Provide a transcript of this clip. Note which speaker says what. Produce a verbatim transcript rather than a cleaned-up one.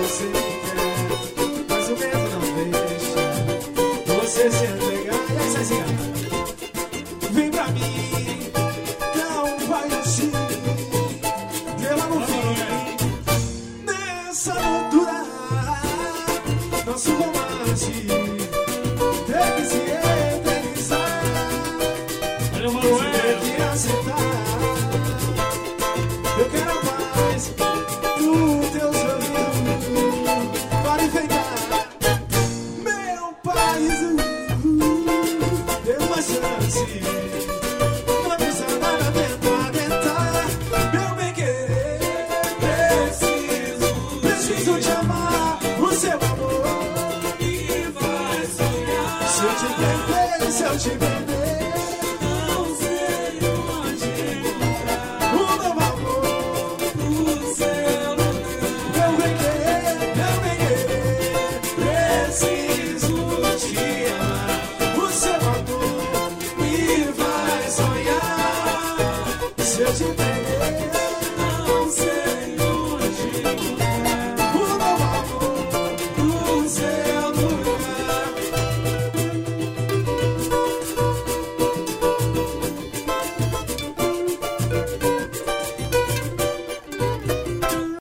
Speaker 1: você me quer, mas o medo não deixa você se entregar. E aí, Cezinha, vem pra mim, não vai assim, pela no fim, nessa altura, nosso romance tem que se eternizar.
Speaker 2: Valeu,
Speaker 1: Você
Speaker 2: Manuel.
Speaker 1: tem que aceitar. Eu quero mais no teu sorriso para enfeitar meu paraíso. Dê uma chance, não custa nada tentar, tentar. Meu bem querer, preciso, preciso te amar. O seu amor me faz sonhar. Se eu te perder, se eu te perder,